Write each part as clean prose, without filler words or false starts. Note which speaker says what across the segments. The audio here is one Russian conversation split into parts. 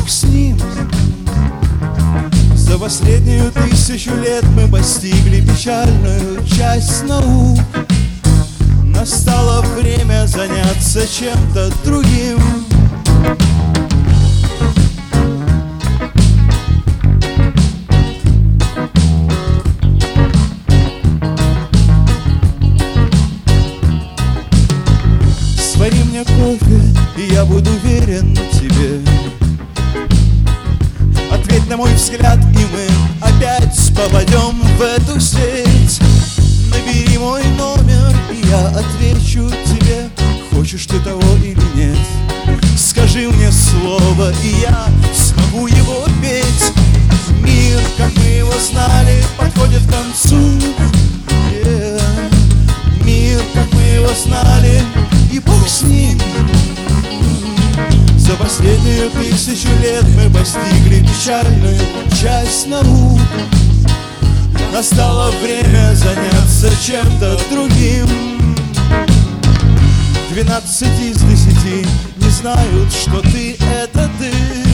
Speaker 1: Бог с ним. За последнюю 1000 лет мы постигли печальную часть наук. Настало время заняться чем-то другим. Свари мне кофе, и я буду верен тебе. Ответь на мой взгляд, и мы опять попадем в эту сеть. Набери мой номер, и я отвечу тебе, хочешь ты того или нет. Скажи мне слово, и я смогу его петь. Мир, как мы его знали, подходит к концу. Мир, как мы его знали, и Бог с ним. За последнюю 1000 лет мы постигли печальную часть наук. Настало время заняться чем-то другим. 12 из 10 не знают, что ты — это ты.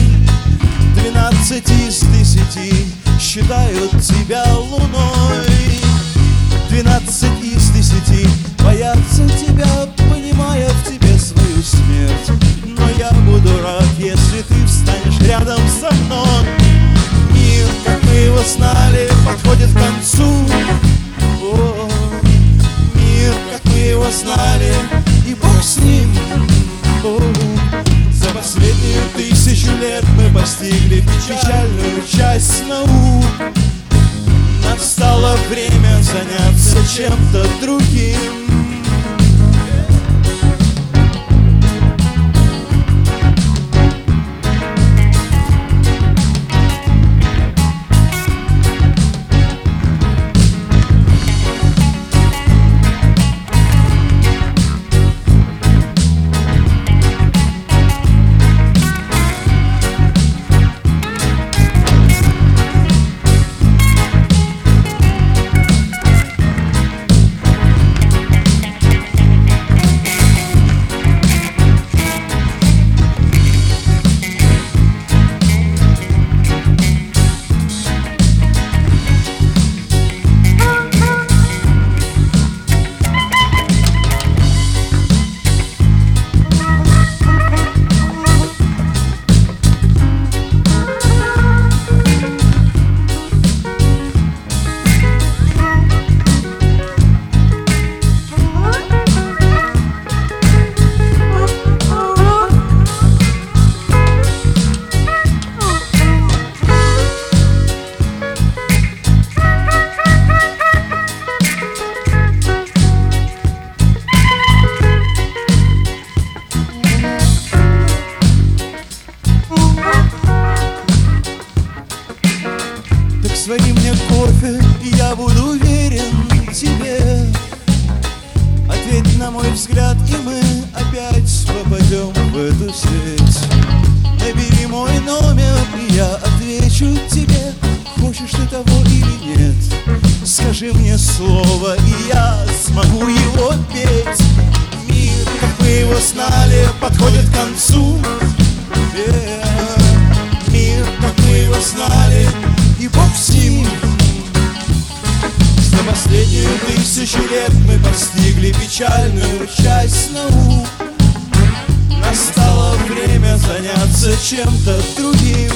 Speaker 1: 12 из 10 считают тебя луной. 12 из 10 боятся тебя, понимая в тебе свою смерть. Но я буду рад, если ты встанешь рядом со мной. Мир, как мы его знали, подходит к концу. О, мир, как мы его знали, и Бог с ним. О, за последнюю 1000 лет мы постигли печальную часть наук. Настало время заняться чем-то другим. Свари мне кофе, и я буду верен тебе. Ответь на мой взгляд, и мы опять попадем в эту сеть. Набери мой номер, и я отвечу тебе, хочешь ты того или нет. Скажи мне слово, и я смогу его петь. Мир, как мы его знали, подходит к концу. Мир, как мы его знали, и Бог с ним. За последнюю 1000 лет мы постигли печальную часть наук. Настало время заняться чем-то другим.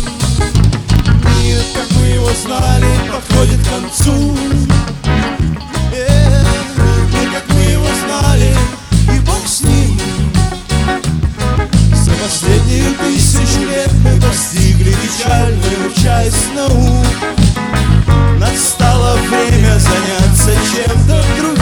Speaker 1: Мир, как мы его знали, подходит к концу. Мир, как мы его знали, и Бог с ним. За последние 1000 лет мы постигли печальную часть наук. Настало время заняться чем-то другим.